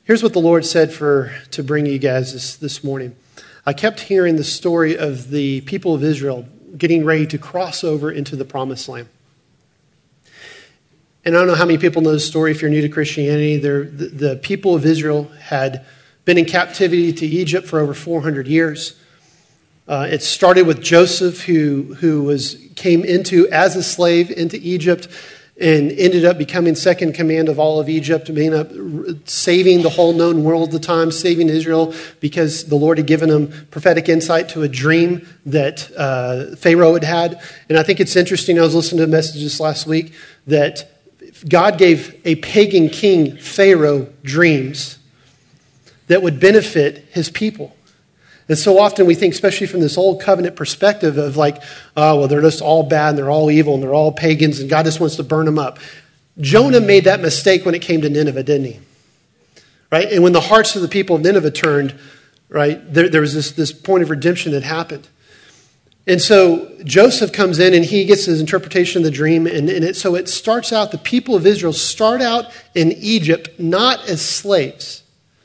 Here's what the Lord said to bring you guys this morning. I kept hearing the story of the people of Israel getting ready to cross over into the promised land. And I don't know how many people know the story. If you're new to Christianity, the people of Israel had been in captivity to Egypt for over 400 years. It started with Joseph, who came into as a slave into Egypt and ended up becoming second command of all of Egypt, saving the whole known world at the time, saving Israel because the Lord had given him prophetic insight to a dream that Pharaoh had had. And I think it's interesting, I was listening to messages last week, that God gave a pagan king, Pharaoh, dreams that would benefit his people. And so often we think, especially from this old covenant perspective of like, oh, well, they're just all bad and they're all evil and they're all pagans and God just wants to burn them up. Jonah made that mistake when it came to Nineveh, didn't he? Right? And when the hearts of the people of Nineveh turned, right, there was this point of redemption that happened. And so Joseph comes in and he gets his interpretation of the dream. So it starts out, the people of Israel start out in Egypt not as slaves.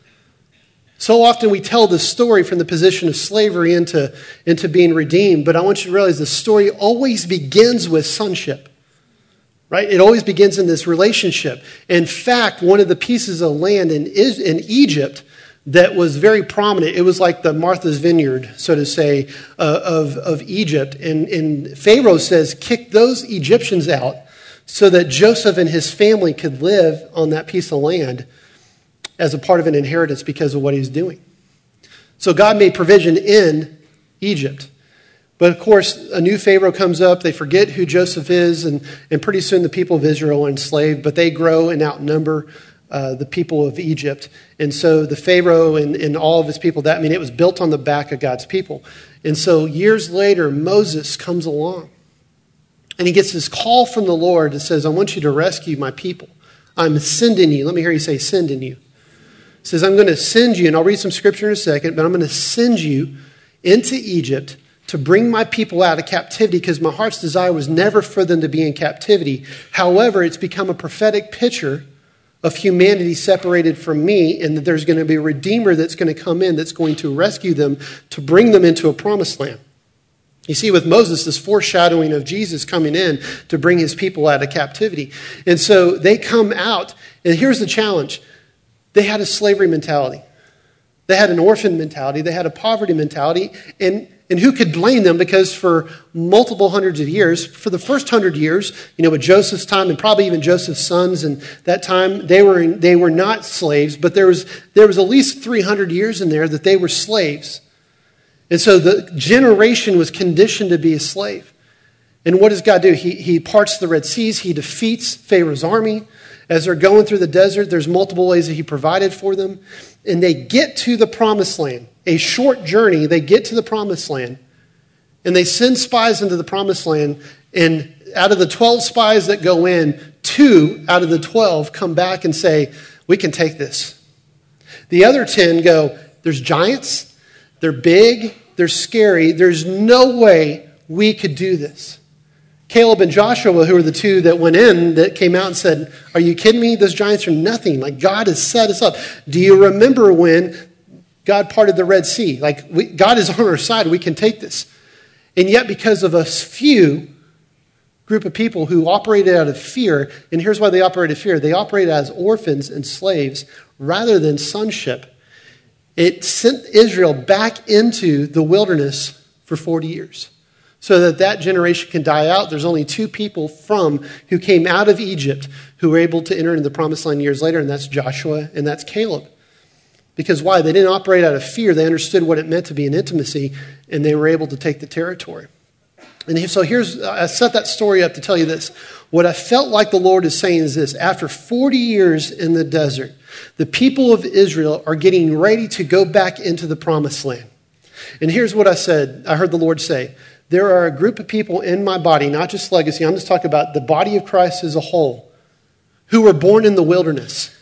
So often we tell the story from the position of slavery into being redeemed. But I want you to realize the story always begins with sonship. Right? It always begins in this relationship. In fact, one of the pieces of land in Egypt that was very prominent, it was like the Martha's Vineyard, so to say, of Egypt. And Pharaoh says, kick those Egyptians out so that Joseph and his family could live on that piece of land as a part of an inheritance because of what he's doing. So God made provision in Egypt. But of course, a new Pharaoh comes up. They forget who Joseph is, and pretty soon the people of Israel are enslaved, but they grow and outnumber the people of Egypt. And so the Pharaoh and all of his people, it was built on the back of God's people. And so years later, Moses comes along, and he gets this call from the Lord that says, I want you to rescue my people. I'm sending you. Let me hear you say, sending you. It says, I'm going to send you, and I'll read some scripture in a second, but I'm going to send you into Egypt to bring my people out of captivity because my heart's desire was never for them to be in captivity. However, it's become a prophetic picture of humanity separated from me, and that there's going to be a redeemer that's going to come in that's going to rescue them to bring them into a promised land. You see with Moses this foreshadowing of Jesus coming in to bring his people out of captivity. And so they come out, and here's the challenge. They had a slavery mentality. They had an orphan mentality. They had a poverty mentality. And who could blame them? Because for multiple hundreds of years, for the first 100 years, with Joseph's time and probably even Joseph's sons and that time, they were not slaves. But there was at least 300 years in there that they were slaves. And so the generation was conditioned to be a slave. And what does God do? He parts the Red Seas. He defeats Pharaoh's army. As they're going through the desert, there's multiple ways that he provided for them. And they get to the promised land. A short journey, they get to the promised land. And they send spies into the promised land. And out of the 12 spies that go in, 2 out of the 12 come back and say, we can take this. The other 10 go, there's giants. They're big. They're scary. There's no way we could do this. Caleb and Joshua, who were the 2 that went in, that came out and said, are you kidding me? Those giants are nothing. Like, God has set us up. Do you remember when God parted the Red Sea? God is on our side. We can take this. And yet, because of a few group of people who operated out of fear, and here's why they operated fear. They operated as orphans and slaves rather than sonship. It sent Israel back into the wilderness for 40 years. So that generation can die out. There's only 2 people who came out of Egypt who were able to enter into the promised land years later, and that's Joshua and that's Caleb. Because why? They didn't operate out of fear. They understood what it meant to be in intimacy, and they were able to take the territory. And so I set that story up to tell you this. What I felt like the Lord is saying is this. After 40 years in the desert, the people of Israel are getting ready to go back into the promised land. And here's what I said. I heard the Lord say, there are a group of people in my body, not just Legacy, I'm just talking about the body of Christ as a whole, who were born in the wilderness.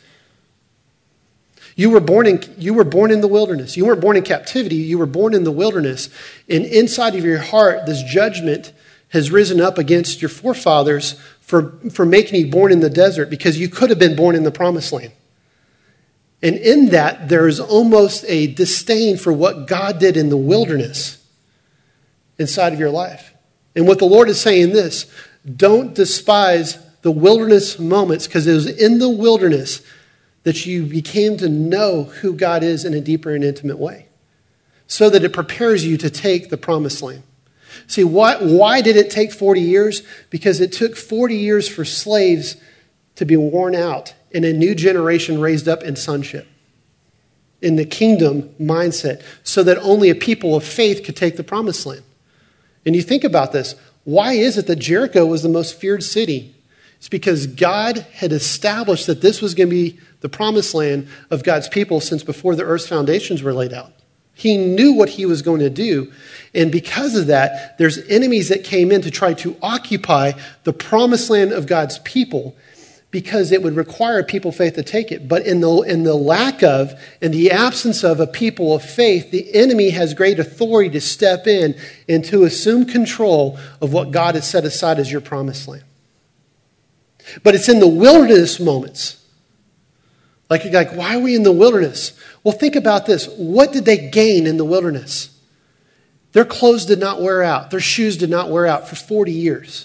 You were born in the wilderness. You weren't born in captivity. You were born in the wilderness. And inside of your heart, this judgment has risen up against your forefathers for making you born in the desert because you could have been born in the promised land. And in that, there is almost a disdain for what God did in the wilderness inside of your life. And what the Lord is saying this, don't despise the wilderness moments, because it was in the wilderness that you became to know who God is in a deeper and intimate way, so that it prepares you to take the promised land. See, why did it take 40 years? Because it took 40 years for slaves to be worn out and a new generation raised up in sonship, in the kingdom mindset, so that only a people of faith could take the promised land. And you think about this. Why is it that Jericho was the most feared city? It's because God had established that this was going to be the promised land of God's people since before the earth's foundations were laid out. He knew what he was going to do. And because of that, there's enemies that came in to try to occupy the promised land of God's people, because it would require people of faith to take it. But in the lack of, in the absence of a people of faith, the enemy has great authority to step in and to assume control of what God has set aside as your promised land. But it's in the wilderness moments. Like, why are we in the wilderness? Well, think about this. What did they gain in the wilderness? Their clothes did not wear out. Their shoes did not wear out for 40 years.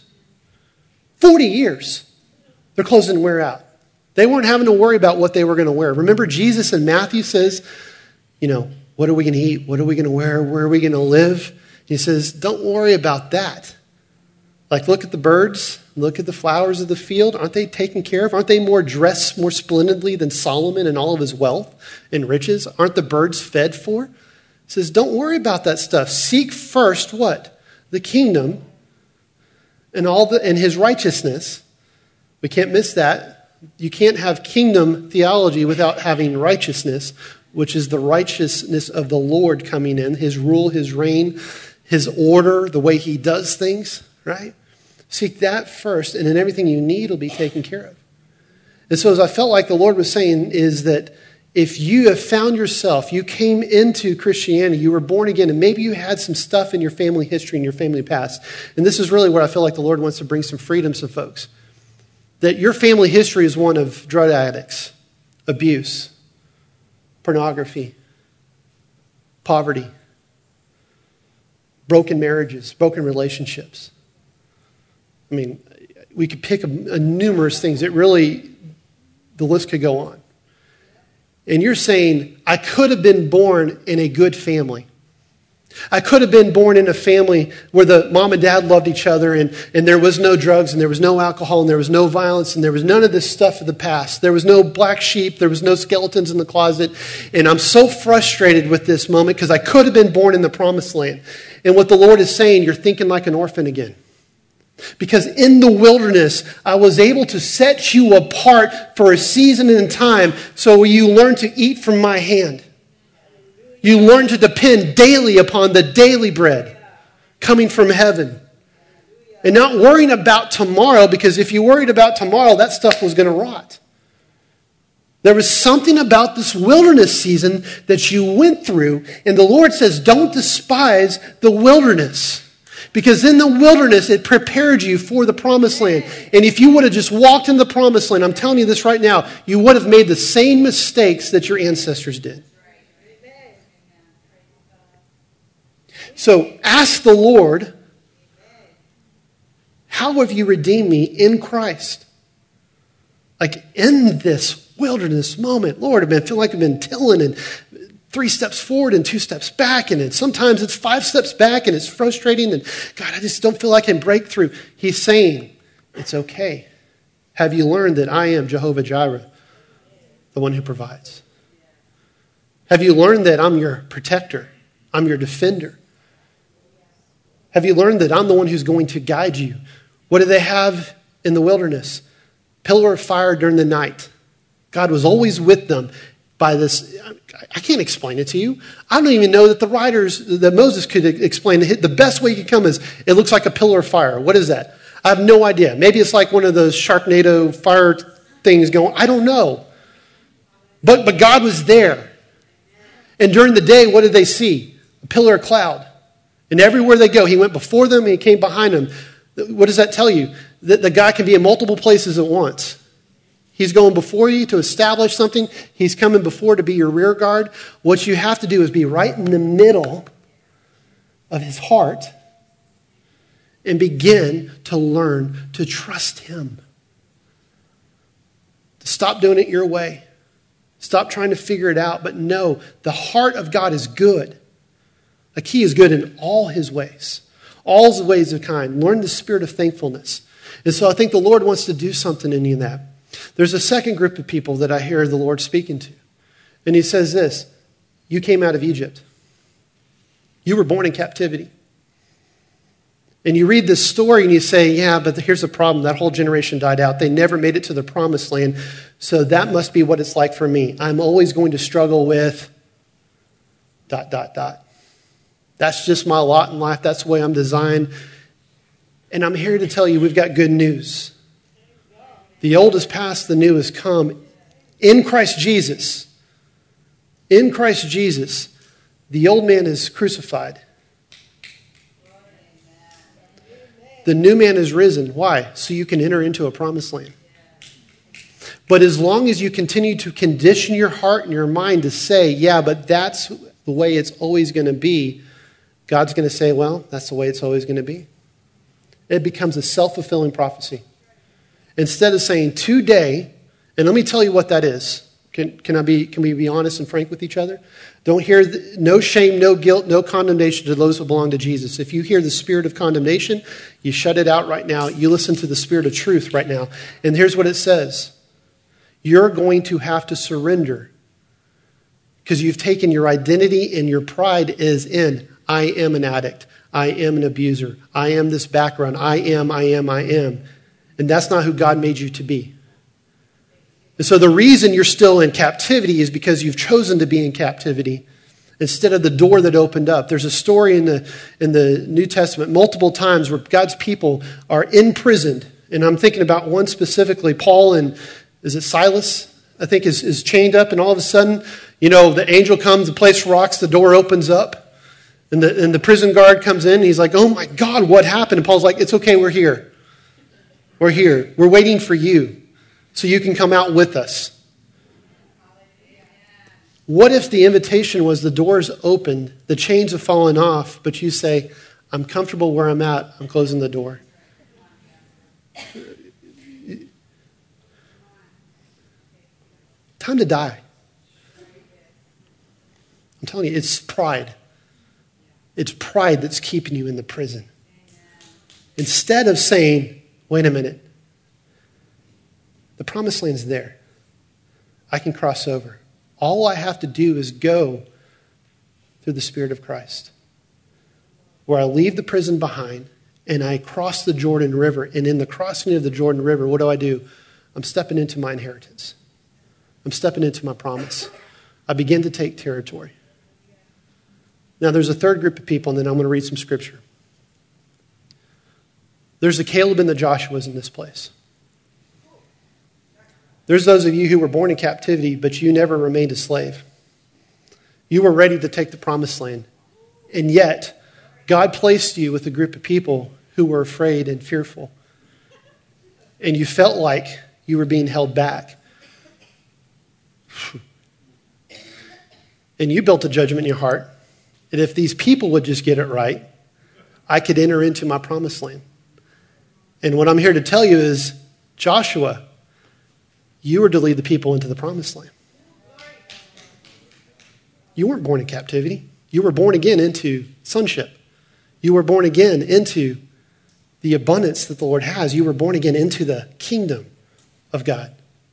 40 years. Their clothes didn't wear out. They weren't having to worry about what they were going to wear. Remember, Jesus in Matthew says, what are we going to eat? What are we going to wear? Where are we going to live? He says, don't worry about that. Like, look at the birds. Look at the flowers of the field. Aren't they taken care of? Aren't they dressed more splendidly than Solomon and all of his wealth and riches? Aren't the birds fed for? He says, don't worry about that stuff. Seek first what? The kingdom and his righteousness. We can't miss that. You can't have kingdom theology without having righteousness, which is the righteousness of the Lord coming in, his rule, his reign, his order, the way he does things, right? Seek that first, and then everything you need will be taken care of. And so as I felt like the Lord was saying is that if you have found yourself, you came into Christianity, you were born again, and maybe you had some stuff in your family history and your family past. And this is really where I feel like the Lord wants to bring some freedom to folks. That your family history is one of drug addicts, abuse, pornography, poverty, broken marriages, broken relationships. I mean, we could pick a numerous things. The list could go on. And you're saying, I could have been born in a good family. I could have been born in a family where the mom and dad loved each other and there was no drugs and there was no alcohol and there was no violence and there was none of this stuff of the past. There was no black sheep. There was no skeletons in the closet. And I'm so frustrated with this moment because I could have been born in the promised land. And what the Lord is saying, you're thinking like an orphan again. Because in the wilderness, I was able to set you apart for a season and time so you learn to eat from my hand. You learn to depend daily upon the daily bread coming from heaven. And not worrying about tomorrow, because if you worried about tomorrow, that stuff was going to rot. There was something about this wilderness season that you went through, and the Lord says, don't despise the wilderness. Because in the wilderness, it prepared you for the promised land. And if you would have just walked in the promised land, I'm telling you this right now, you would have made the same mistakes that your ancestors did. So ask the Lord, how have you redeemed me in Christ? Like in this wilderness moment, Lord, I feel like I've been tilling and 3 steps forward and 2 steps back, and sometimes it's 5 steps back, and it's frustrating, and God, I just don't feel like I can break through. He's saying, it's okay. Have you learned that I am Jehovah Jireh, the one who provides? Have you learned that I'm your protector? I'm your defender? Have you learned that I'm the one who's going to guide you? What do they have in the wilderness? Pillar of fire during the night. God was always with them by this. I can't explain it to you. I don't even know that the writers, that Moses could explain it. The best way you could come is, it looks like a pillar of fire. What is that? I have no idea. Maybe it's like one of those Sharknado fire things going. I don't know. But God was there. And during the day, what did they see? A pillar of cloud. And everywhere they go, he went before them and he came behind them. What does that tell you? That the guy can be in multiple places at once. He's going before you to establish something. He's coming before to be your rear guard. What you have to do is be right in the middle of his heart and begin to learn to trust him. To stop doing it your way. Stop trying to figure it out. But no, the heart of God is good. Like he is good in all his ways. All his ways are kind. Learn the spirit of thankfulness. And so I think the Lord wants to do something in you in that. There's a second group of people that I hear the Lord speaking to. And he says this, you came out of Egypt. You were born in captivity. And you read this story and you say, yeah, but here's the problem. That whole generation died out. They never made it to the promised land. So that must be what it's like for me. I'm always going to struggle with ... That's just my lot in life. That's the way I'm designed. And I'm here to tell you we've got good news. The old is past, the new has come. In Christ Jesus, the old man is crucified. The new man is risen. Why? So you can enter into a promised land. But as long as you continue to condition your heart and your mind to say, yeah, but that's the way it's always going to be, God's going to say, well, that's the way it's always going to be. It becomes a self-fulfilling prophecy. Instead of saying today, and let me tell you what that is. Can we be honest and frank with each other? Don't hear no shame, no guilt, no condemnation to those who belong to Jesus. If you hear the spirit of condemnation, you shut it out right now. You listen to the spirit of truth right now. And here's what it says. You're going to have to surrender because you've taken your identity and your pride is in, I am an addict. I am an abuser. I am this background. I am. And that's not who God made you to be. And so the reason you're still in captivity is because you've chosen to be in captivity instead of the door that opened up. There's a story in the New Testament multiple times where God's people are imprisoned. And I'm thinking about one specifically. Paul and, is it Silas? I think is chained up. And all of a sudden, the angel comes, the place rocks, the door opens up. And the prison guard comes in and he's like, oh my God, what happened? And Paul's like, it's okay, we're here. We're here. We're waiting for you so you can come out with us. What if the invitation was the doors opened, the chains have fallen off, but you say, I'm comfortable where I'm at, I'm closing the door. Time to die. I'm telling you, it's pride. It's pride that's keeping you in the prison. Instead of saying, wait a minute, the promised land's there. I can cross over. All I have to do is go through the Spirit of Christ, where I leave the prison behind and I cross the Jordan River. And in the crossing of the Jordan River, what do? I'm stepping into my inheritance. I'm stepping into my promise. I begin to take territory. Now, there's a third group of people, and then I'm going to read some scripture. There's the Caleb and the Joshuas in this place. There's those of you who were born in captivity, but you never remained a slave. You were ready to take the promised land. And yet, God placed you with a group of people who were afraid and fearful. And you felt like you were being held back. And you built a judgment in your heart that if these people would just get it right, I could enter into my promised land. And what I'm here to tell you is, Joshua, you were to lead the people into the promised land. You weren't born in captivity. You were born again into sonship. You were born again into the abundance that the Lord has. You were born again into the kingdom of God.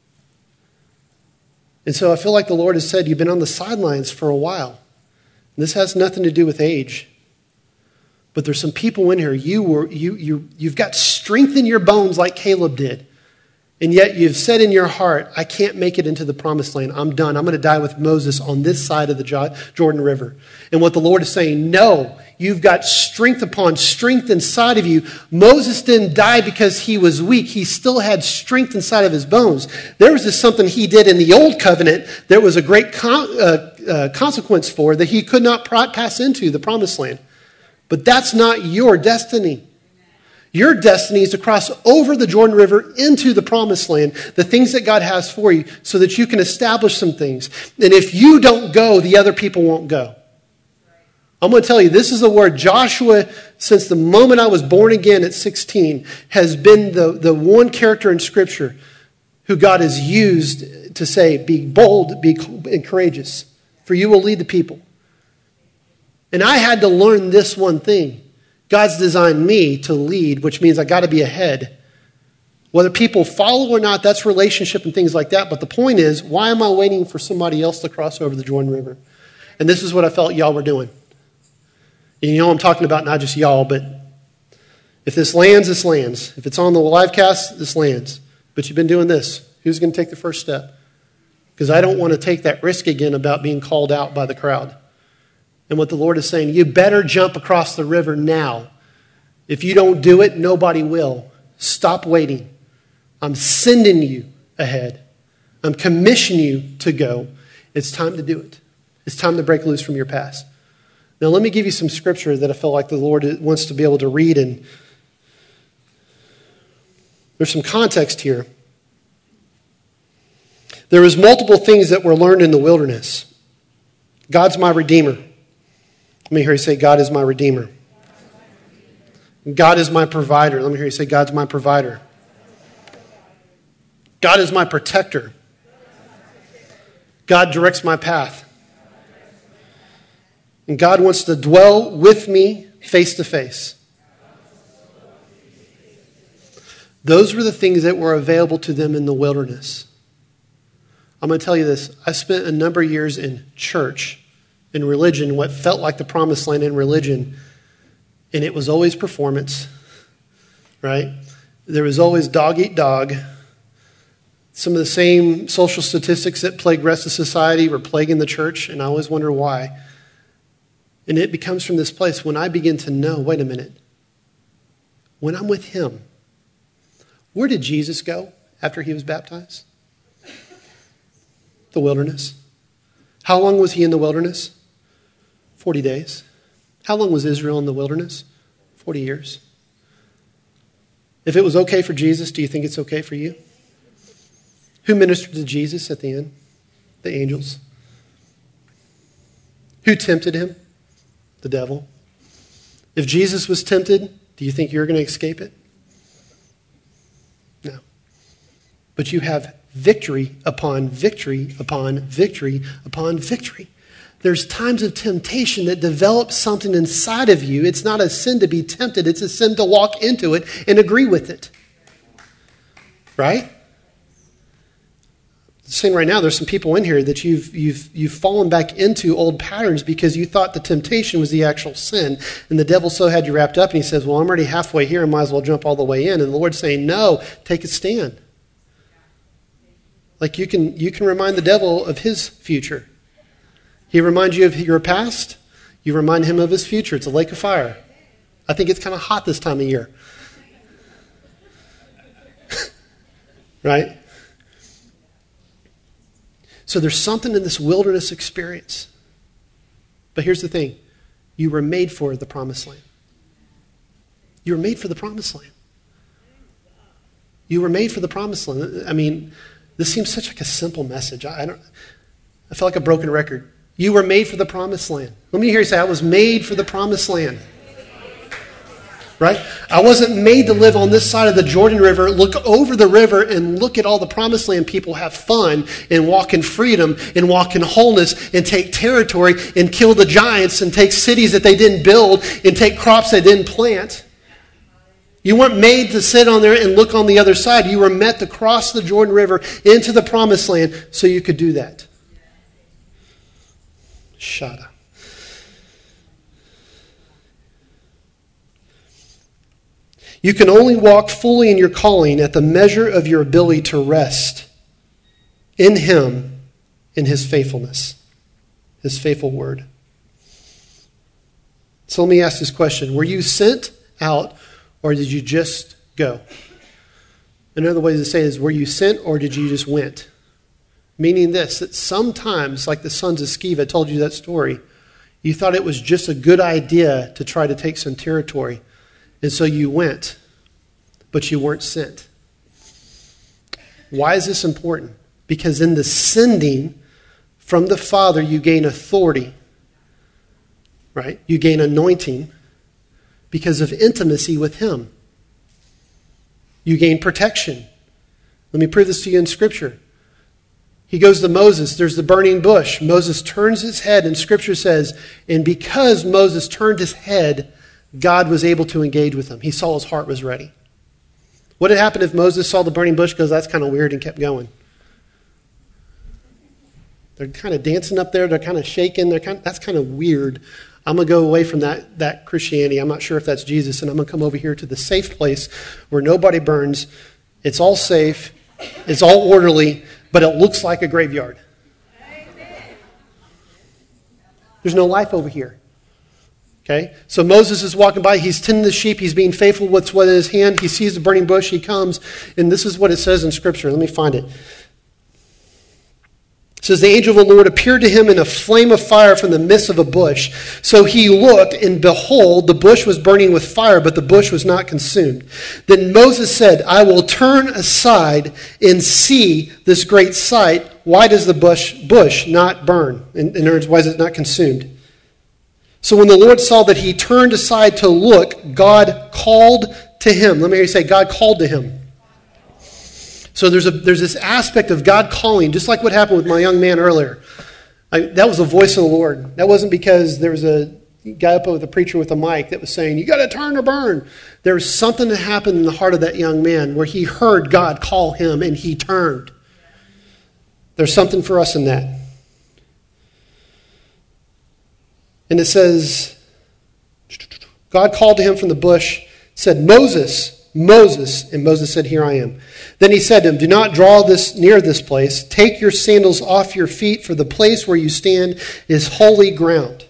And so I feel like the Lord has said, you've been on the sidelines for a while. And this has nothing to do with age. But there's some people in here, you've got strength in your bones like Caleb did. And yet you've said in your heart, I can't make it into the promised land. I'm done. I'm going to die with Moses on this side of the Jordan River. And what the Lord is saying, no, you've got strength upon strength inside of you. Moses didn't die because he was weak. He still had strength inside of his bones. There was just something he did in the old covenant there was a great consequence for that he could not pass into the promised land. But that's not your destiny. Your destiny is to cross over the Jordan River into the promised land, the things that God has for you, so that you can establish some things. And if you don't go, the other people won't go. I'm going to tell you, this is a word. Joshua, since the moment I was born again at 16, has been the one character in Scripture who God has used to say, be bold, be courageous, for you will lead the people. And I had to learn this one thing. God's designed me to lead, which means I got to be ahead. Whether people follow or not, that's relationship and things like that. But the point is, why am I waiting for somebody else to cross over the Jordan River? And this is what I felt y'all were doing. And you know I'm talking about not just y'all, but if this lands, this lands. If it's on the live cast, this lands. But you've been doing this. Who's going to take the first step? Because I don't want to take that risk again about being called out by the crowd. And what the Lord is saying, you better jump across the river now. If you don't do it, nobody will. Stop waiting. I'm sending you ahead. I'm commissioning you to go. It's time to do it. It's time to break loose from your past. Now, let me give you some scripture that I feel like the Lord wants to be able to read. And there's some context here. There was multiple things that were learned in the wilderness. God's my Redeemer. Let me hear you say, God is my Redeemer. God is my provider. Let me hear you say, God's my provider. God is my protector. God directs my path. And God wants to dwell with me face to face. Those were the things that were available to them in the wilderness. I'm going to tell you this. I spent a number of years in church, in religion, what felt like the promised land in religion, and it was always performance, right? There was always dog eat dog. Some of the same social statistics that plague the rest of society were plaguing the church, and I always wonder why. And it becomes from this place when I begin to know, wait a minute, when I'm with him, where did Jesus go after he was baptized? The wilderness. How long was he in the wilderness? 40 days. How long was Israel in the wilderness? 40 years. If it was okay for Jesus, do you think it's okay for you? Who ministered to Jesus at the end? The angels. Who tempted him? The devil. If Jesus was tempted, do you think you're going to escape it? No. But you have victory upon victory upon victory upon victory. There's times of temptation that develops something inside of you. It's not a sin to be tempted. It's a sin to walk into it and agree with it. Right? I'm saying right now, there's some people in here that you've fallen back into old patterns because you thought the temptation was the actual sin. And the devil so had you wrapped up and he says, well, I'm already halfway here. I might as well jump all the way in. And the Lord's saying, no, take a stand. Like you can remind the devil of his future. He reminds you of your past. You remind him of his future. It's a lake of fire. I think it's kind of hot this time of year. Right? So there's something in this wilderness experience. But here's the thing. You were made for the promised land. You were made for the promised land. You were made for the promised land. I mean, this seems such like a simple message. I feel like a broken record. You were made for the promised land. Let me hear you say, I was made for the promised land. Right? I wasn't made to live on this side of the Jordan River, look over the river and look at all the promised land people have fun and walk in freedom and walk in wholeness and take territory and kill the giants and take cities that they didn't build and take crops they didn't plant. You weren't made to sit on there and look on the other side. You were meant to cross the Jordan River into the promised land so you could do that. Shada. You can only walk fully in your calling at the measure of your ability to rest in him, in his faithfulness, his faithful word. So let me ask this question. Were you sent out or did you just go? Another way to say it is, were you sent or did you just went? Meaning this, that sometimes, like the sons of Sceva, I told you that story, you thought it was just a good idea to try to take some territory. And so you went. but you weren't sent. Why is this important? Because in the sending from the Father, you gain authority, right? You gain anointing because of intimacy with Him. You gain protection. Let me prove this to you in Scripture. He goes to Moses. There's the burning bush. Moses turns his head, and Scripture says, and because Moses turned his head, God was able to engage with him. He saw his heart was ready. What had happened if Moses saw the burning bush, goes, that's kind of weird, and kept going? They're kind of dancing up there. They're kind of shaking. That's kind of weird. I'm going to go away from that Christianity. I'm not sure if that's Jesus, and I'm going to come over here to the safe place where nobody burns. It's all safe. It's all orderly, but it looks like a graveyard. There's no life over here. Okay? So Moses is walking by. He's tending the sheep. He's being faithful with what's in his hand. He sees the burning bush. He comes, and this is what it says in Scripture. Let me find it. It says, the angel of the Lord appeared to him in a flame of fire from the midst of a bush. So he looked, and behold, the bush was burning with fire, but the bush was not consumed. Then Moses said, I will turn aside and see this great sight. Why does the bush not burn? In other words, why is it not consumed? So when the Lord saw that he turned aside to look, God called to him. Let me hear you say, God called to him. So there's this aspect of God calling, just like what happened with my young man earlier. That was the voice of the Lord. That wasn't because there was a guy up with a preacher with a mic that was saying, you got to turn or burn. There was something that happened in the heart of that young man where he heard God call him and he turned. There's something for us in that. And it says, God called to him from the bush, said, Moses, Moses. And Moses said, here I am. Then he said to him, do not draw near this place. Take your sandals off your feet, for the place where you stand is holy ground.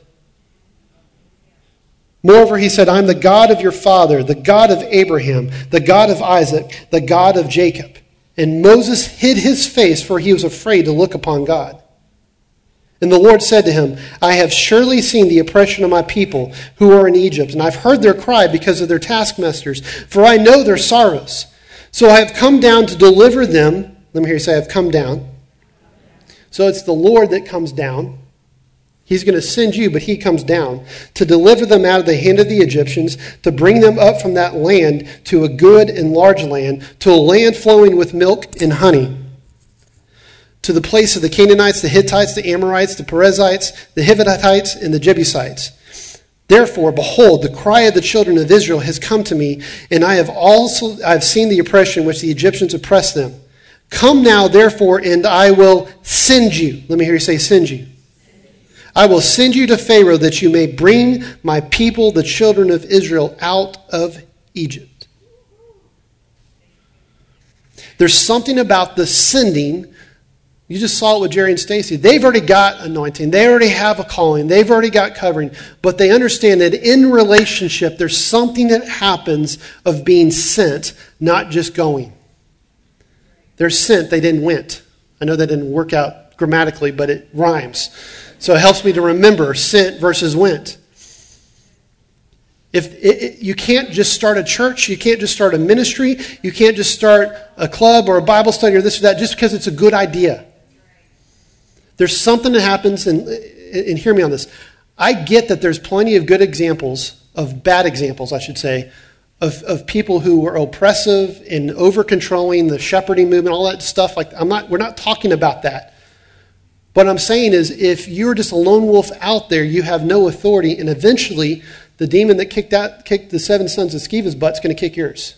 Moreover, he said, I am the God of your father, the God of Abraham, the God of Isaac, the God of Jacob. And Moses hid his face, for he was afraid to look upon God. And the Lord said to him, I have surely seen the oppression of my people who are in Egypt, and I've heard their cry because of their taskmasters, for I know their sorrows. So I have come down to deliver them. Let me hear you say, I have come down. So it's the Lord that comes down. He's going to send you, but he comes down to deliver them out of the hand of the Egyptians, to bring them up from that land to a good and large land, to a land flowing with milk and honey, to the place of the Canaanites, the Hittites, the Amorites, the Perizzites, the Hivitites, and the Jebusites. Therefore, behold, the cry of the children of Israel has come to me, and I have seen the oppression which the Egyptians oppress them. Come now, therefore, and I will send you. Let me hear you say, send you. I will send you to Pharaoh that you may bring my people, the children of Israel, out of Egypt. There's something about the sending. You just saw it with Jerry and Stacy. They've already got anointing. They already have a calling. They've already got covering. But they understand that in relationship, there's something that happens of being sent, not just going. They're sent. They didn't went. I know that didn't work out grammatically, but it rhymes. So it helps me to remember sent versus went. You can't just start a church, you can't just start a ministry, you can't just start a club or a Bible study or this or that just because it's a good idea. There's something that happens, and hear me on this. I get that there's plenty of good examples, of bad examples, I should say, of people who were oppressive and over-controlling the shepherding movement, all that stuff. We're not talking about that. What I'm saying is, if you're just a lone wolf out there, you have no authority, and eventually the demon that kicked the 7 sons of Skeva's butt is going to kick yours.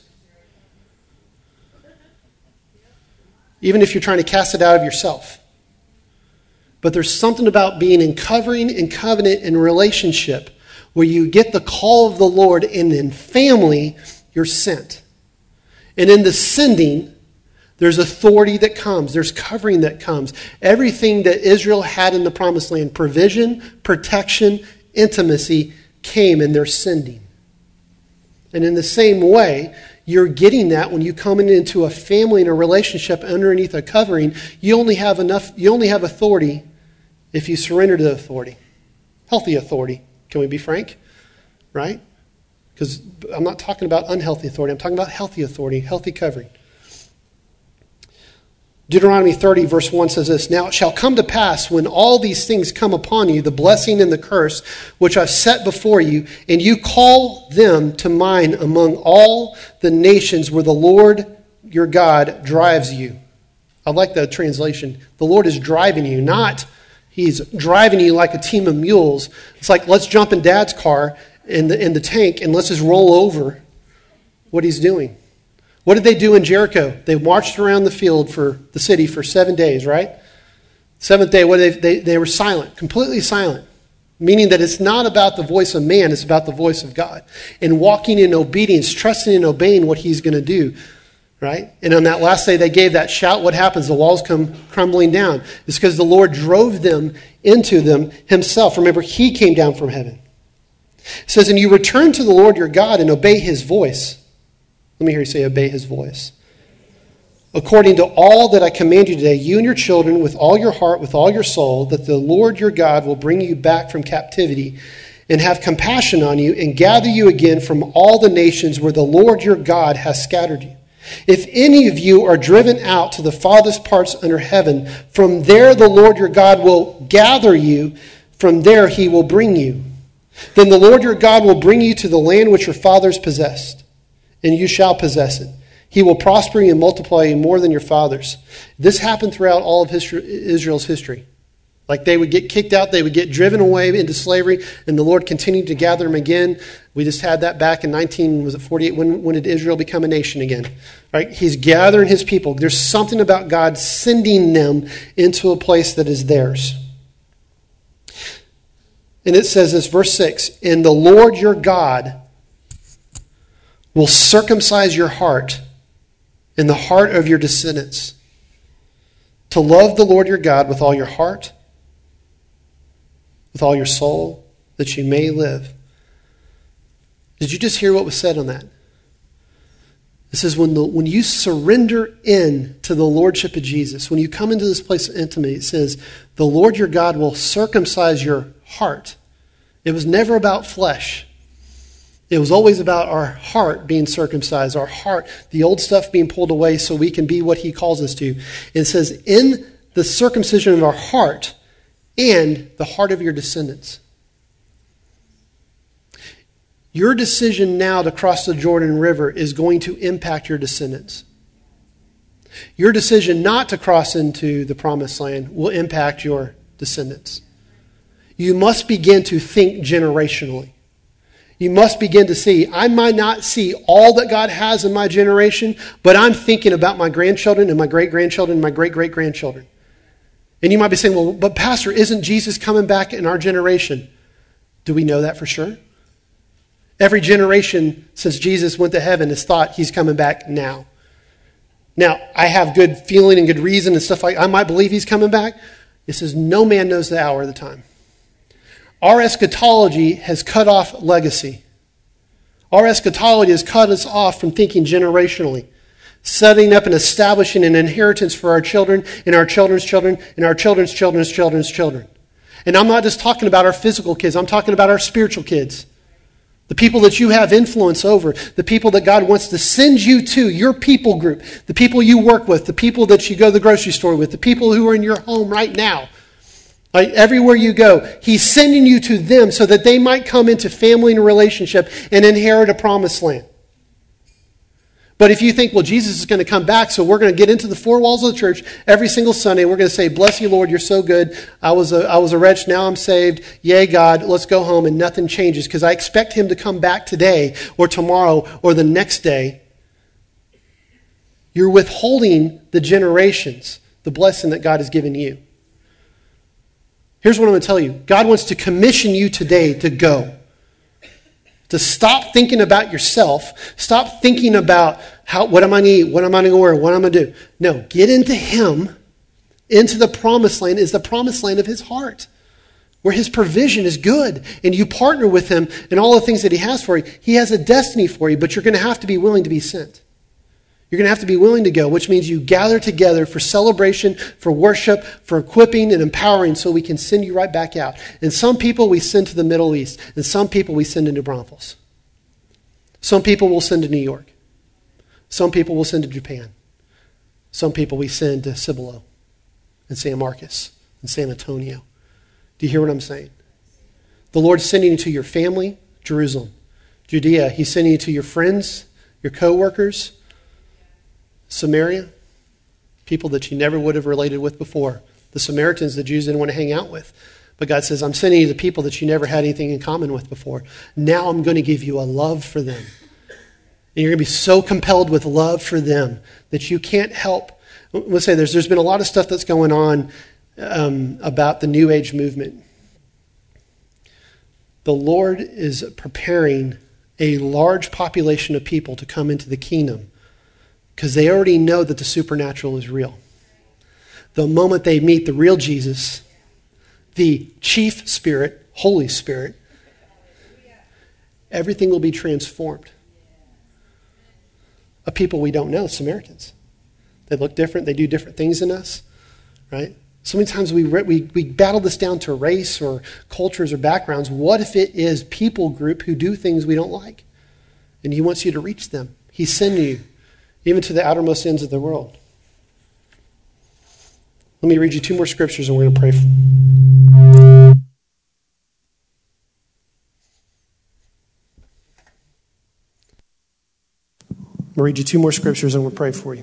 Even if you're trying to cast it out of yourself. But there's something about being in covering and covenant and relationship where you get the call of the Lord, and in family, you're sent. And in the sending, there's authority that comes. There's covering that comes. Everything that Israel had in the promised land, provision, protection, intimacy, came in their sending. And in the same way, you're getting that when you come into a family and a relationship underneath a covering. You only have authority if you surrender to the authority. Healthy authority. Can we be frank? Right? Because I'm not talking about unhealthy authority. I'm talking about healthy authority, healthy covering. Deuteronomy 30, verse 1 says this, "Now it shall come to pass when all these things come upon you, the blessing and the curse, which I've set before you, and you call them to mind among all the nations where the Lord your God drives you." I like that translation. The Lord is driving you, not He's driving you like a team of mules. It's like, let's jump in Dad's car in the tank and let's just roll over what He's doing. What did they do in Jericho? They marched around the field for the city for 7 days, right? Seventh day, they were silent, completely silent. Meaning that it's not about the voice of man, it's about the voice of God. And walking in obedience, trusting and obeying what He's going to do, right? And on that last day, they gave that shout. What happens? The walls come crumbling down. It's because the Lord drove them into them Himself. Remember, He came down from heaven. It says, "And you return to the Lord your God and obey His voice." Let me hear you say, obey His voice. "According to all that I command you today, you and your children, with all your heart, with all your soul, that the Lord your God will bring you back from captivity and have compassion on you and gather you again from all the nations where the Lord your God has scattered you. If any of you are driven out to the farthest parts under heaven, from there the Lord your God will gather you, from there He will bring you. Then the Lord your God will bring you to the land which your fathers possessed, and you shall possess it. He will prosper you and multiply you more than your fathers." This happened throughout all of Israel's history. Like they would get kicked out, they would get driven away into slavery, and the Lord continued to gather them again. We just had that back in 1948. When did Israel become a nation again? Right? He's gathering His people. There's something about God sending them into a place that is theirs. And it says this, verse 6, "And the Lord your God will circumcise your heart and the heart of your descendants, to love the Lord your God with all your heart, with all your soul, that you may live." Did you just hear what was said on that? It says when you surrender in to the lordship of Jesus, when you come into this place of intimacy, it says the Lord your God will circumcise your heart. It was never about flesh. It was always about our heart being circumcised, our heart, the old stuff being pulled away so we can be what He calls us to. And it says, in the circumcision of our heart and the heart of your descendants. Your decision now to cross the Jordan River is going to impact your descendants. Your decision not to cross into the promised land will impact your descendants. You must begin to think generationally. You must begin to see, I might not see all that God has in my generation, but I'm thinking about my grandchildren and my great-grandchildren and my great-great-grandchildren. And you might be saying, well, but Pastor, isn't Jesus coming back in our generation? Do we know that for sure? Every generation since Jesus went to heaven has thought He's coming back now. Now, I have good feeling and good reason and stuff like I might believe He's coming back. It says no man knows the hour or the time. Our eschatology has cut off legacy. Our eschatology has cut us off from thinking generationally, setting up and establishing an inheritance for our children and our children's children and our children's children's children's children. And I'm not just talking about our physical kids. I'm talking about our spiritual kids. The people that you have influence over, the people that God wants to send you to, your people group, the people you work with, the people that you go to the grocery store with, the people who are in your home right now. Like everywhere you go, He's sending you to them so that they might come into family and relationship and inherit a promised land. But if you think, well, Jesus is going to come back, so we're going to get into the four walls of the church every single Sunday. We're going to say, bless you, Lord, you're so good. I was a wretch, now I'm saved. Yay, God, let's go home, and nothing changes because I expect Him to come back today or tomorrow or the next day. You're withholding the generations, the blessing that God has given you. Here's what I'm going to tell you. God wants to commission you today to go. To stop thinking about yourself. Stop thinking about what am I going to eat, what am I going to wear, what am I going to do. No, get into Him. Into the promised land is the promised land of His heart. Where His provision is good. And you partner with Him in all the things that He has for you. He has a destiny for you, but you're going to have to be willing to be sent. You're going to have to be willing to go, which means you gather together for celebration, for worship, for equipping and empowering so we can send you right back out. And some people we send to the Middle East, and some people we send into Braunfels. Some people we'll send to New York. Some people we'll send to Japan. Some people we send to Cibolo and San Marcos and San Antonio. Do you hear what I'm saying? The Lord's sending you to your family, Jerusalem. Judea, he's sending you to your friends, your co-workers. Samaria, people that you never would have related with before. The Samaritans, the Jews didn't want to hang out with. But God says, I'm sending you to people that you never had anything in common with before. Now I'm going to give you a love for them. And you're going to be so compelled with love for them that you can't help. Let's say there's been a lot of stuff that's going on about the New Age movement. The Lord is preparing a large population of people to come into the kingdom because they already know that the supernatural is real. The moment they meet the real Jesus, the chief spirit, Holy Spirit, everything will be transformed. A people we don't know, Samaritans. They look different. They do different things than us, right? So many times we battle this down to race or cultures or backgrounds. What if it is people group who do things we don't like? And he wants you to reach them. He's sending you even to the outermost ends of the world. Let me read you 2 more scriptures and we're going to pray. I'll read you 2 more scriptures and we'll pray for you.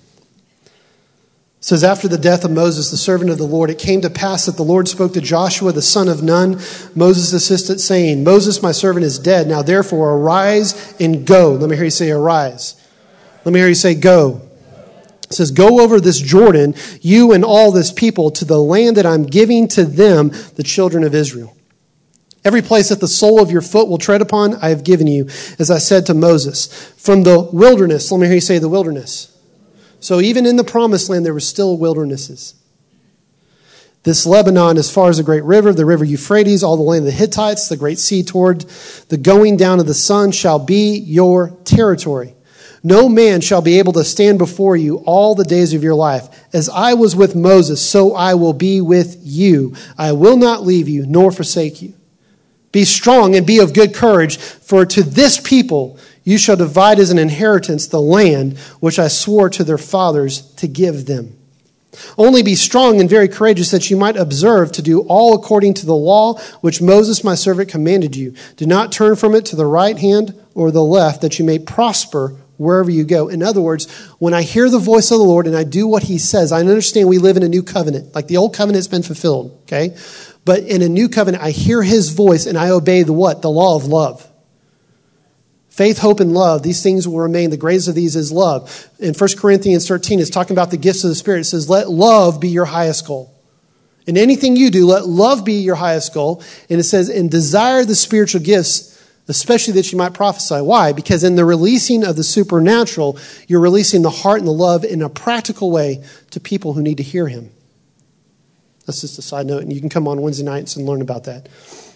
It says, after the death of Moses, the servant of the Lord, it came to pass that the Lord spoke to Joshua, the son of Nun, Moses' assistant, saying, Moses, my servant, is dead. Now therefore arise and go. Let me hear you say arise. Let me hear you say go. It says, go over this Jordan, you and all this people, to the land that I'm giving to them, the children of Israel. Every place that the sole of your foot will tread upon, I have given you, as I said to Moses. From the wilderness, let me hear you say the wilderness. So even in the promised land, there were still wildernesses. This Lebanon, as far as the great river, the river Euphrates, all the land of the Hittites, the great sea toward the going down of the sun, shall be your territory. No man shall be able to stand before you all the days of your life. As I was with Moses, so I will be with you. I will not leave you nor forsake you. Be strong and be of good courage, for to this people you shall divide as an inheritance the land which I swore to their fathers to give them. Only be strong and very courageous, that you might observe to do all according to the law which Moses my servant commanded you. Do not turn from it to the right hand or the left, that you may prosper wherever you go. In other words, when I hear the voice of the Lord and I do what he says, I understand we live in a new covenant. Like the old covenant has been fulfilled, okay? But in a new covenant, I hear his voice and I obey the what? The law of love. Faith, hope, and love, these things will remain. The greatest of these is love. In 1 Corinthians 13, it's talking about the gifts of the Spirit. It says, let love be your highest goal. In anything you do, let love be your highest goal. And it says, and desire the spiritual gifts, especially that you might prophesy. Why? Because in the releasing of the supernatural, you're releasing the heart and the love in a practical way to people who need to hear him. That's just a side note, and you can come on Wednesday nights and learn about that.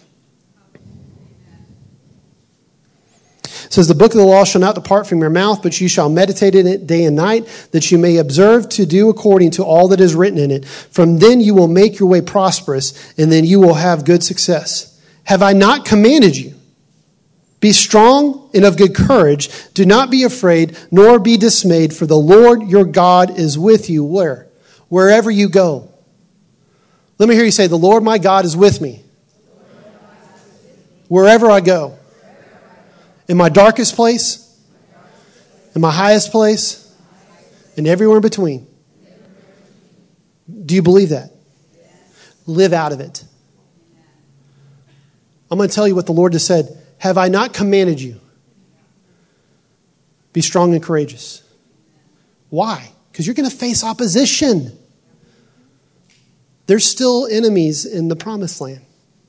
It says, the book of the law shall not depart from your mouth, but you shall meditate in it day and night, that you may observe to do according to all that is written in it. From then you will make your way prosperous, and then you will have good success. Have I not commanded you? Be strong and of good courage. Do not be afraid, nor be dismayed, for the Lord your God is with you. Where? Wherever you go. Let me hear you say, the Lord my God is with me. Wherever I go. In my darkest place. In my highest place. And everywhere in between. Do you believe that? Live out of it. I'm going to tell you what the Lord has said. Have I not commanded you? Be strong and courageous. Why? Because you're going to face opposition. There's still enemies in the promised land.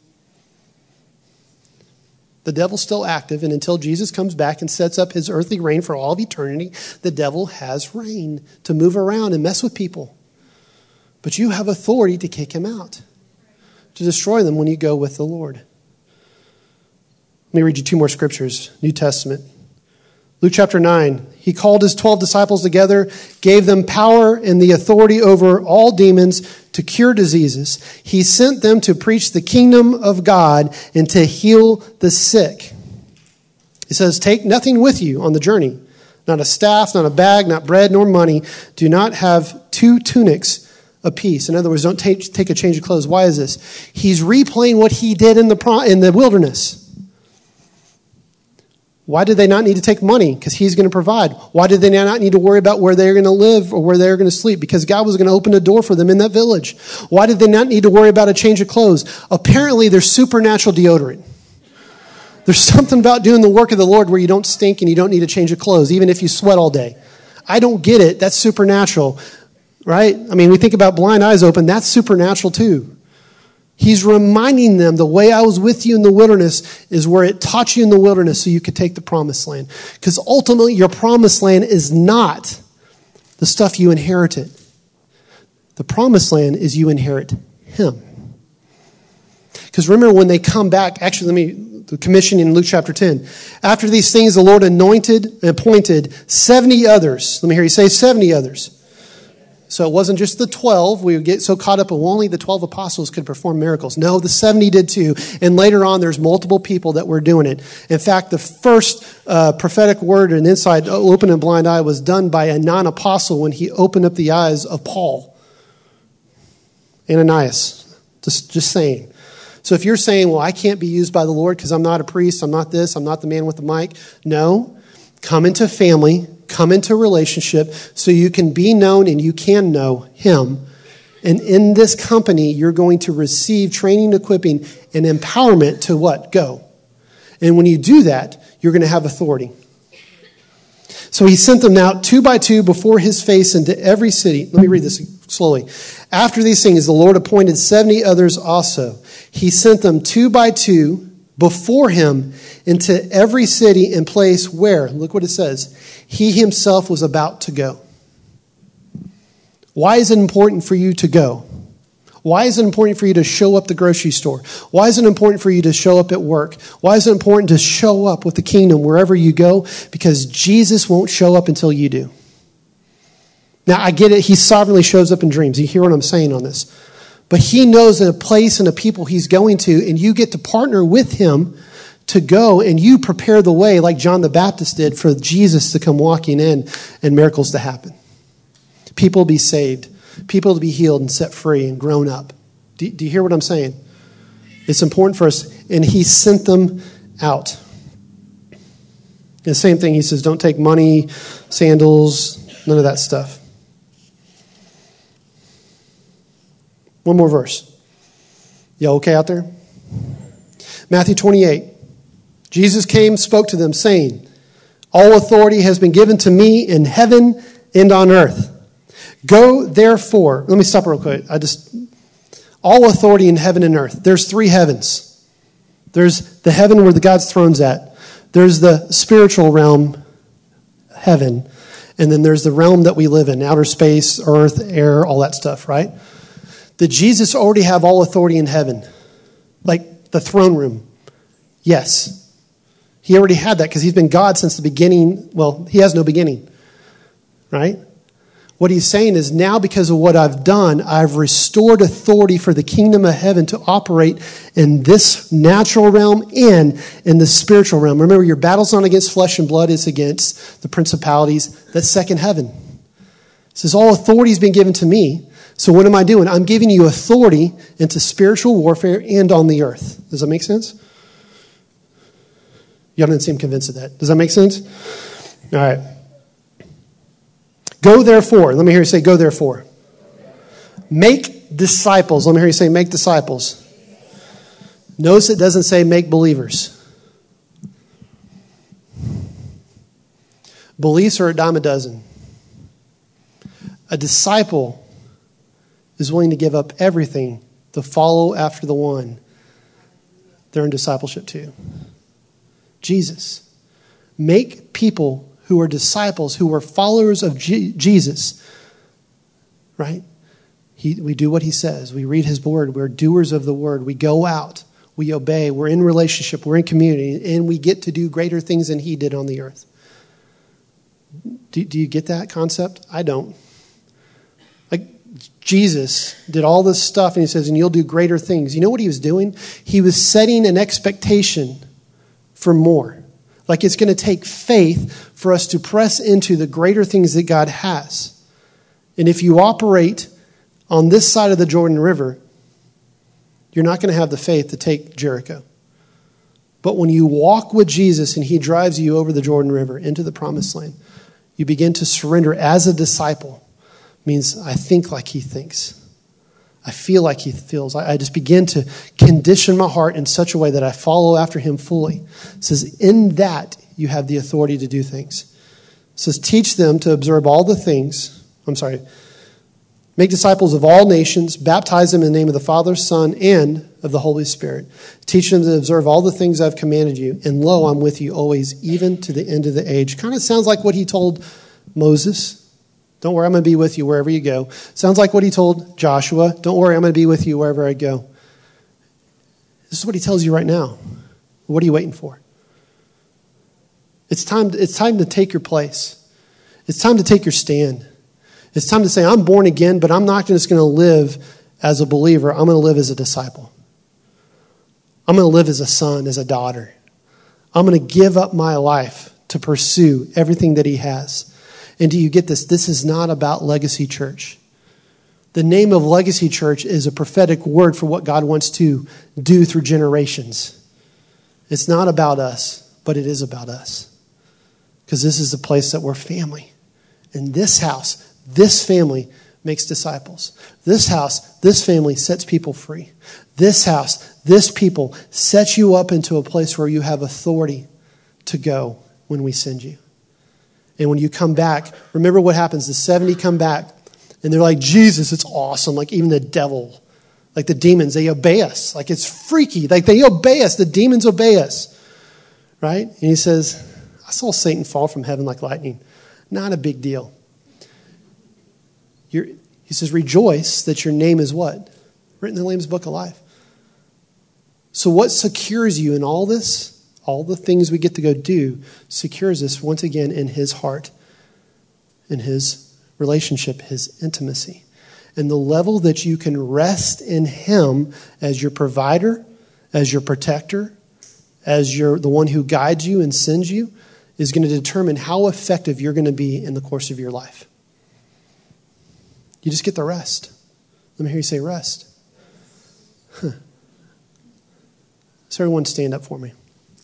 The devil's still active, and until Jesus comes back and sets up his earthly reign for all of eternity, the devil has reign to move around and mess with people. But you have authority to kick him out, to destroy them when you go with the Lord. Let me read you 2 more scriptures, New Testament. Luke chapter 9. He called his 12 disciples together, gave them power and the authority over all demons to cure diseases. He sent them to preach the kingdom of God and to heal the sick. He says, take nothing with you on the journey. Not a staff, not a bag, not bread, nor money. Do not have 2 tunics apiece. In other words, don't take a change of clothes. Why is this? He's replaying what he did in the wilderness. Why did they not need to take money? Because he's going to provide. Why did they not need to worry about where they're going to live or where they're going to sleep? Because God was going to open a door for them in that village. Why did they not need to worry about a change of clothes? Apparently, there's supernatural deodorant. There's something about doing the work of the Lord where you don't stink and you don't need a change of clothes, even if you sweat all day. I don't get it. That's supernatural, right? I mean, we think about blind eyes open. That's supernatural too. He's reminding them the way I was with you in the wilderness is where it taught you in the wilderness so you could take the promised land. Because ultimately, your promised land is not the stuff you inherited. The promised land is you inherit him. Because remember when they come back, actually, the commission in Luke chapter 10. After these things, the Lord anointed and appointed 70 others. Let me hear you say 70 others. So it wasn't just the 12. We would get so caught up in only the 12 apostles could perform miracles. No, the 70 did too. And later on, there's multiple people that were doing it. In fact, the first prophetic word and insight, open a blind eye, was done by a non-apostle when he opened up the eyes of Paul. Ananias. Just saying. So if you're saying, well, I can't be used by the Lord because I'm not a priest, I'm not this, I'm not the man with the mic. No, come into family, come into relationship so you can be known and you can know him. And in this company, you're going to receive training, equipping, and empowerment to what? Go. And when you do that, you're going to have authority. So he sent them out 2 by 2 before his face into every city. Let me read this slowly. After these things, the Lord appointed 70 others also. He sent them 2 by 2 before him into every city and place where, look what it says, he himself was about to go. Why is it important for you to go? Why is it important for you to show up at the grocery store? Why is it important for you to show up at work? Why is it important to show up with the kingdom wherever you go? Because Jesus won't show up until you do. Now, I get it. He sovereignly shows up in dreams. You hear what I'm saying on this? But he knows a place and a people he's going to, and you get to partner with him to go, and you prepare the way like John the Baptist did for Jesus to come walking in and miracles to happen. People be saved. People to be healed and set free and grown up. Do you hear what I'm saying? It's important for us. And he sent them out. The same thing, he says, don't take money, sandals, none of that stuff. One more verse. Y'all okay out there? Matthew 28. Jesus came, spoke to them, saying, all authority has been given to me in heaven and on earth. Go, therefore, let me stop real quick. All authority in heaven and earth. There's 3 heavens. There's the heaven where the God's throne's at. There's the spiritual realm, heaven. And then there's the realm that we live in, outer space, earth, air, all that stuff, right? Did Jesus already have all authority in heaven? Like the throne room? Yes. He already had that because he's been God since the beginning. Well, he has no beginning, right? What he's saying is now because of what I've done, I've restored authority for the kingdom of heaven to operate in this natural realm and in the spiritual realm. Remember, your battle's not against flesh and blood, it's against the principalities. That's second heaven. It says, all authority has been given to me. So what am I doing? I'm giving you authority into spiritual warfare and on the earth. Does that make sense? Y'all didn't seem convinced of that. Does that make sense? All right. Go therefore. Let me hear you say, go therefore. Make disciples. Let me hear you say, make disciples. Notice it doesn't say make believers. Beliefs are a dime a dozen. A disciple is willing to give up everything to follow after the one they're in discipleship to. Jesus. Make people who are disciples, who are followers of Jesus, right? We do what he says. We read his word. We're doers of the word. We go out. We obey. We're in relationship. We're in community. And we get to do greater things than he did on the earth. Do you get that concept? I don't. Like Jesus did all this stuff and he says, and you'll do greater things. You know what he was doing? He was setting an expectation for more. Like it's going to take faith for us to press into the greater things that God has. And if you operate on this side of the Jordan River, you're not going to have the faith to take Jericho. But when you walk with Jesus and he drives you over the Jordan River into the promised land, you begin to surrender as a disciple. It means I think like he thinks. I feel like he feels. I just begin to condition my heart in such a way that I follow after him fully. It says, in that you have the authority to do things. It says, teach them to observe all the things. Make disciples of all nations, baptize them in the name of the Father, Son, and of the Holy Spirit. Teach them to observe all the things I've commanded you. And lo, I'm with you always, even to the end of the age. Kind of sounds like what he told Moses. Don't worry, I'm going to be with you wherever you go. Sounds like what he told Joshua. Don't worry, I'm going to be with you wherever I go. This is what he tells you right now. What are you waiting for? It's time to take your place. It's time to take your stand. It's time to say, I'm born again, but I'm not just going to live as a believer. I'm going to live as a disciple. I'm going to live as a son, as a daughter. I'm going to give up my life to pursue everything that he has. And do you get this? This is not about Legacy Church. The name of Legacy Church is a prophetic word for what God wants to do through generations. It's not about us, but it is about us. Because this is the place that we're family. In this house, this family makes disciples. This house, this family sets people free. This house, this people sets you up into a place where you have authority to go when we send you. And when you come back, remember what happens. The 70 come back and they're like, Jesus, it's awesome. Like even the devil, like the demons, they obey us. Like it's freaky. Like they obey us. The demons obey us. Right? And he says, I saw Satan fall from heaven like lightning. Not a big deal. He says, rejoice that your name is what? Written in the Lamb's Book of Life. So what secures you in all this, all the things we get to go do, secures us once again in his heart, in his relationship, his intimacy. And the level that you can rest in him as your provider, as your protector, as the one who guides you and sends you, is going to determine how effective you're going to be in the course of your life. You just get the rest. Let me hear you say rest. So everyone stand up for me.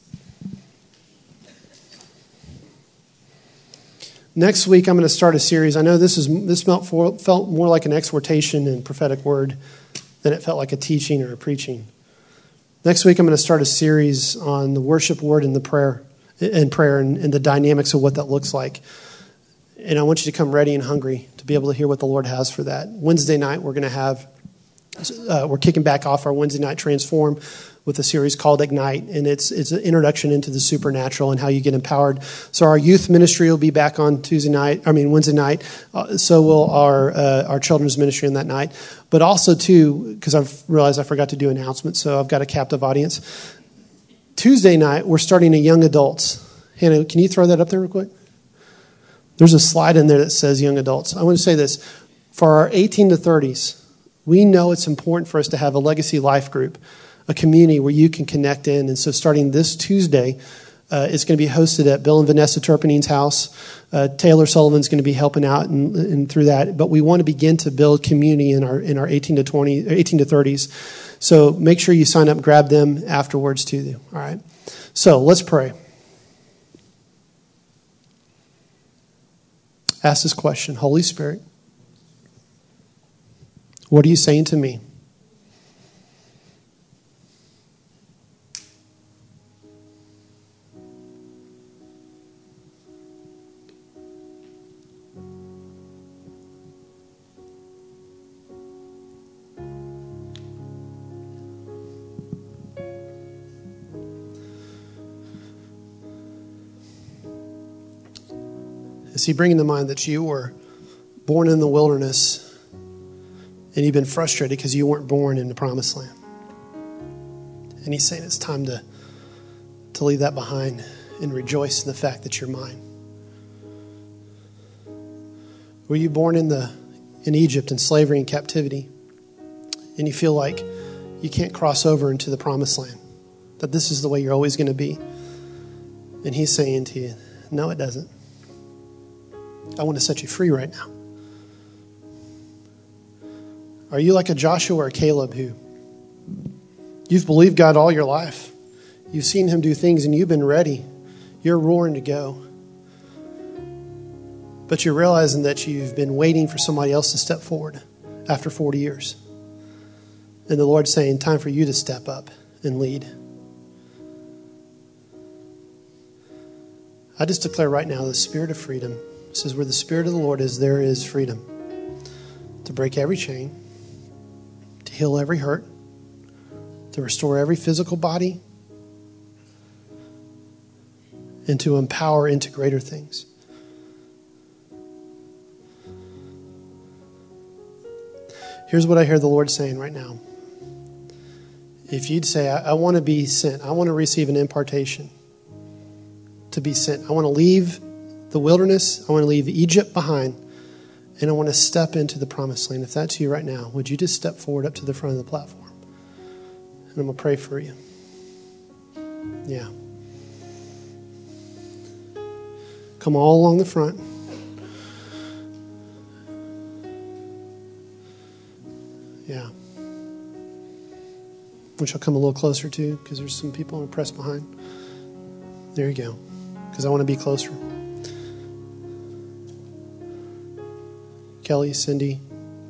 Next week I'm going to start a series. I know this felt more like an exhortation and prophetic word than it felt like a teaching or a preaching. Next week I'm going to start a series on the worship word and the prayer and the dynamics of what that looks like. And I want you to come ready and hungry to be able to hear what the Lord has for that. Wednesday night, we're kicking back off our Wednesday night Transform with a series called Ignite. And it's an introduction into the supernatural and how you get empowered. So our youth ministry will be back on Wednesday night. So will our children's ministry on that night. But also, too, because I've realized I forgot to do announcements, so I've got a captive audience. Tuesday night, we're starting a young adults. Hannah, can you throw that up there real quick? There's a slide in there that says young adults. I want to say this. For our 18 to 30s, we know it's important for us to have a legacy life group, a community where you can connect in. And so starting this Tuesday, it's going to be hosted at Bill and Vanessa Turpining's house. Taylor Sullivan's going to be helping out and through that. But we want to begin to build community in our 18 to 30s. So make sure you sign up, grab them afterwards too. All right. So let's pray. Ask this question. Holy Spirit, what are you saying to me? Is he bringing to mind that you were born in the wilderness and you've been frustrated because you weren't born in the promised land? And he's saying it's time to leave that behind and rejoice in the fact that you're mine. Were you born in Egypt in slavery and captivity, and you feel like you can't cross over into the promised land, that this is the way you're always going to be? And he's saying to you, no, it doesn't. I want to set you free right now. Are you like a Joshua or a Caleb who you've believed God all your life? You've seen him do things and you've been ready. You're roaring to go. But you're realizing that you've been waiting for somebody else to step forward after 40 years. And the Lord's saying, time for you to step up and lead. I just declare right now the spirit of freedom. It says where the Spirit of the Lord is, there is freedom. To break every chain, to heal every hurt, to restore every physical body, and to empower into greater things. Here's what I hear the Lord saying right now. If you'd say, I want to be sent, I want to receive an impartation to be sent. I want to leave the wilderness. I want to leave Egypt behind. And I want to step into the promised land. If that's you right now, would you just step forward up to the front of the platform? And I'm going to pray for you. Yeah. Come all along the front. Yeah. Which I'll come a little closer to because there's some people I'm pressed behind. There you go. Because I want to be closer. Kelly, Cindy.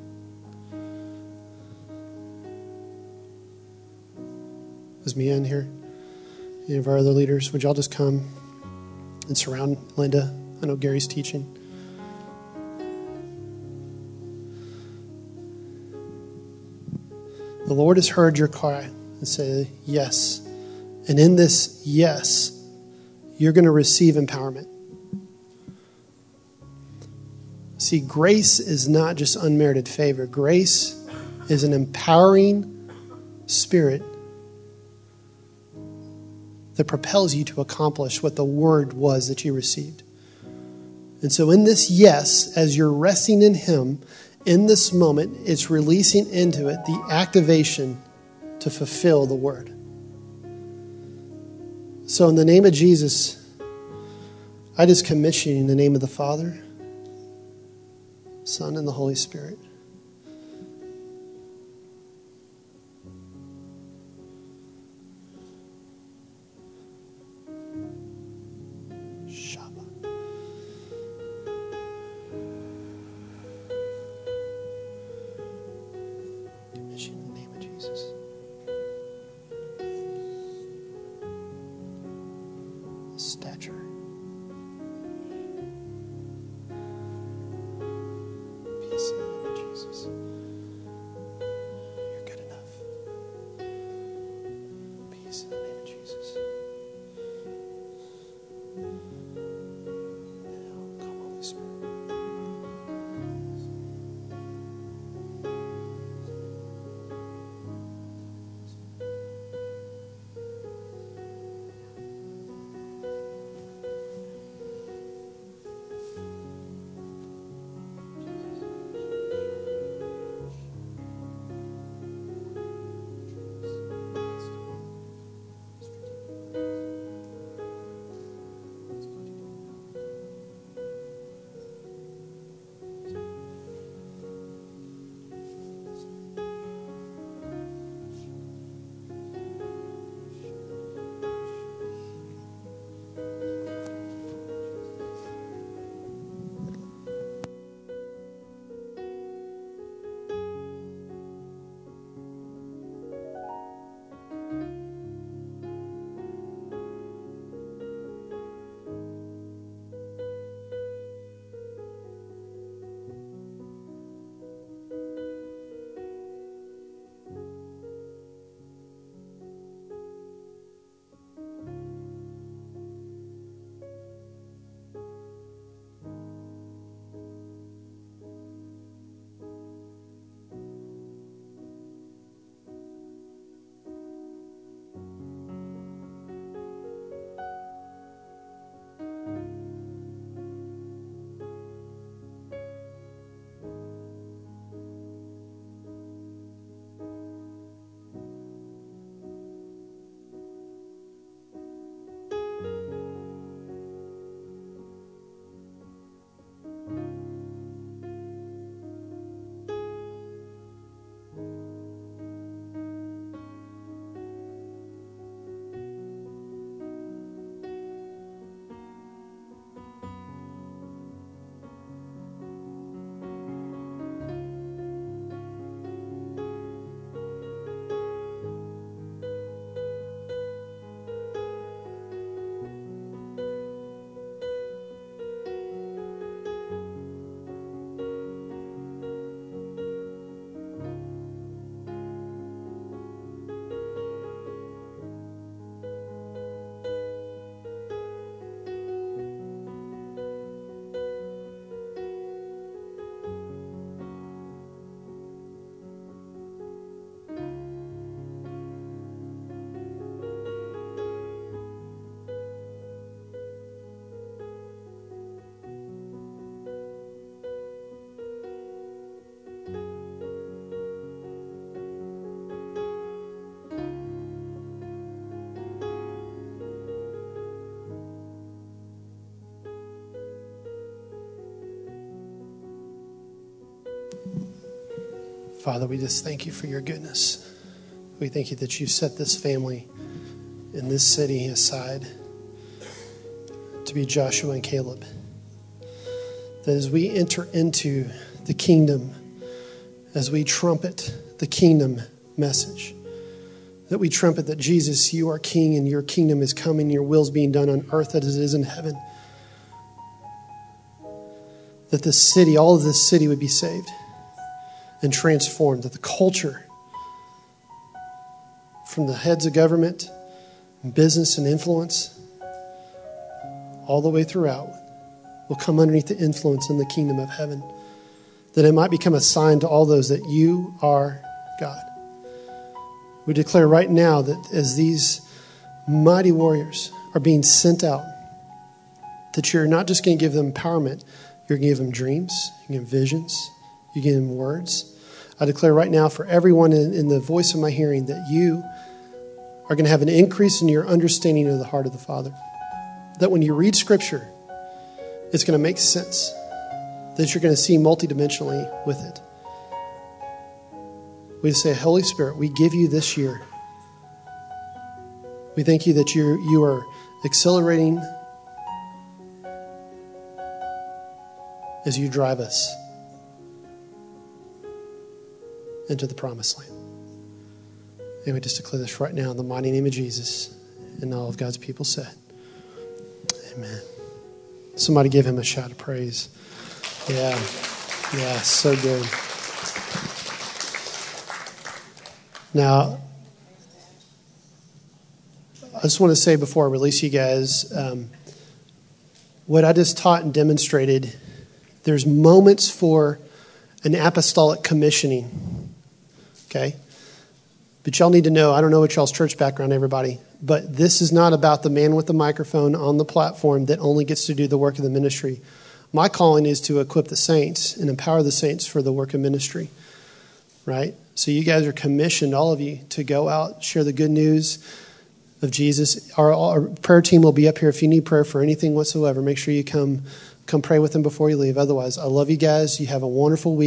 Is Mia in here? Any of our other leaders? Would y'all just come and surround Linda? I know Gary's teaching. The Lord has heard your cry and say yes. And in this yes, you're going to receive empowerment. See, grace is not just unmerited favor. Grace is an empowering spirit that propels you to accomplish what the word was that you received. And so in this yes, as you're resting in him, in this moment, it's releasing into it the activation to fulfill the word. So in the name of Jesus, I just commission you in the name of the Father, Son, and the Holy Spirit. Shabbat. Commission in the name of Jesus. Stature. Peace in the name of Jesus. You're good enough. Peace in the name of Jesus. Now, come, Holy Spirit. Father, we just thank you for your goodness. We thank you that you set this family in this city aside to be Joshua and Caleb. That as we enter into the kingdom, as we trumpet the kingdom message, that we trumpet that Jesus, you are king and your kingdom is coming, your will's being done on earth as it is in heaven. That this city, all of this city would be saved and transformed, that the culture from the heads of government, business and influence, all the way throughout, will come underneath the influence in the kingdom of heaven. That it might become a sign to all those that you are God. We declare right now that as these mighty warriors are being sent out, that you're not just going to give them empowerment, you're going to give them dreams, you give them visions, you give them words. I declare right now for everyone in the voice of my hearing that you are going to have an increase in your understanding of the heart of the Father. That when you read Scripture, it's going to make sense. That you're going to see multidimensionally with it. We say, Holy Spirit, we give you this year. We thank you that you are accelerating as you drive us into the promised land. And we just declare this right now in the mighty name of Jesus, and all of God's people said, amen. Somebody give him a shout of praise. Yeah, so good. Now, I just want to say before I release you guys, what I just taught and demonstrated, there's moments for an apostolic commissioning, okay? But y'all need to know, I don't know what y'all's church background, everybody, but this is not about the man with the microphone on the platform that only gets to do the work of the ministry. My calling is to equip the saints and empower the saints for the work of ministry, right? So you guys are commissioned, all of you, to go out, share the good news of Jesus. Our prayer team will be up here if you need prayer for anything whatsoever. Make sure you come pray with them before you leave. Otherwise, I love you guys. You have a wonderful week.